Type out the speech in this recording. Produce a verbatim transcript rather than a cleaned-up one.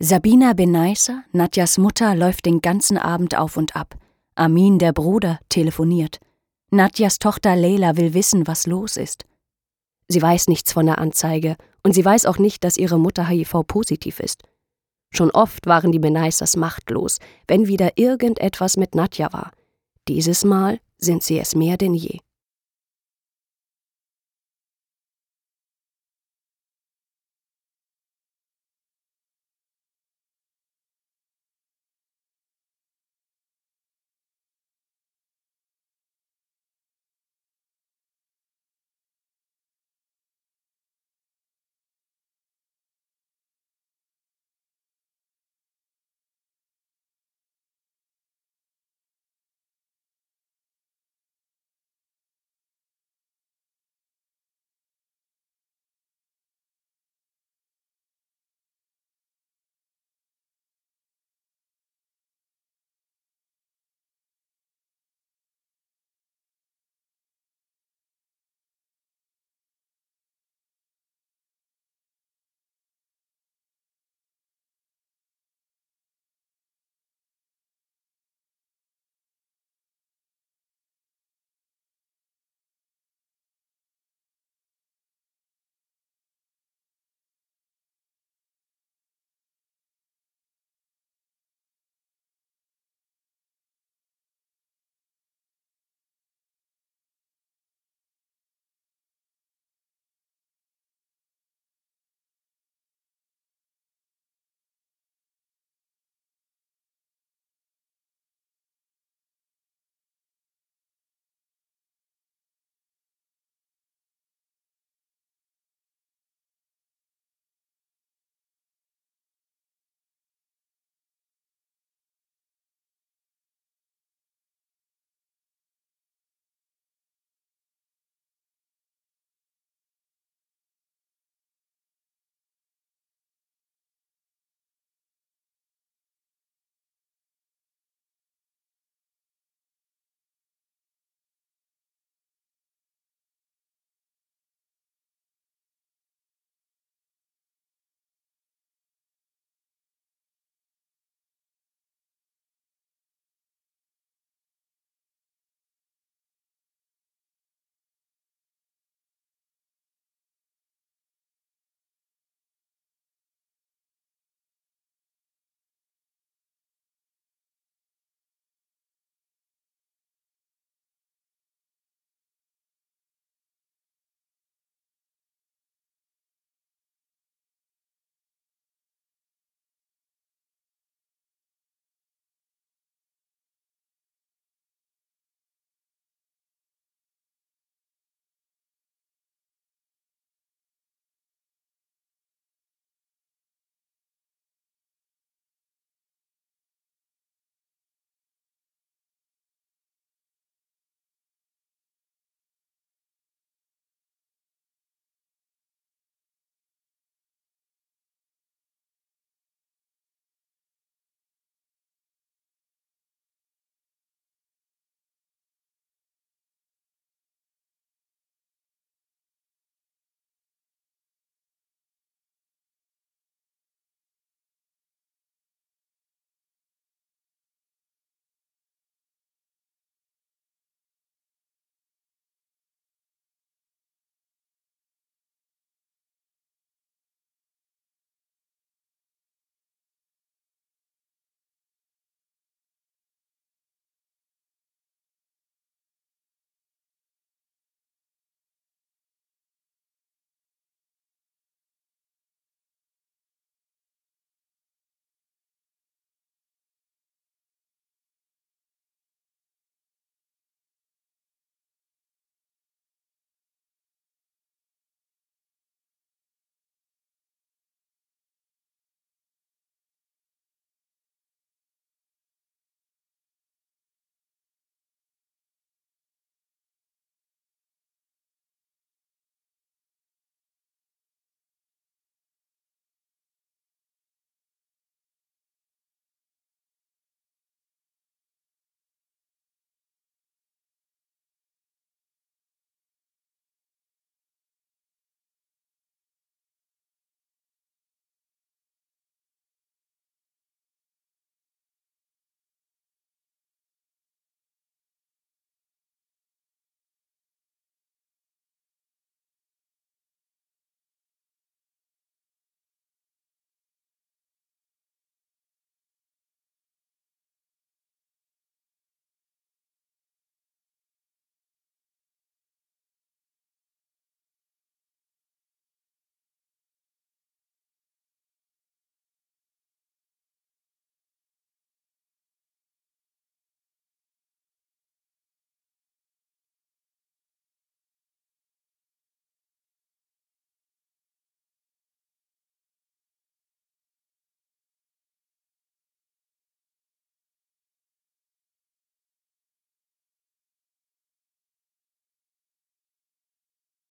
Sabina Benaissa, Nadjas Mutter, läuft den ganzen Abend auf und ab. Amin, der Bruder, telefoniert. Nadjas Tochter Leila will wissen, was los ist. Sie weiß nichts von der Anzeige und sie weiß auch nicht, dass ihre Mutter H I V-positiv ist. Schon oft waren die Benaissas machtlos, wenn wieder irgendetwas mit Nadja war. Dieses Mal sind sie es mehr denn je.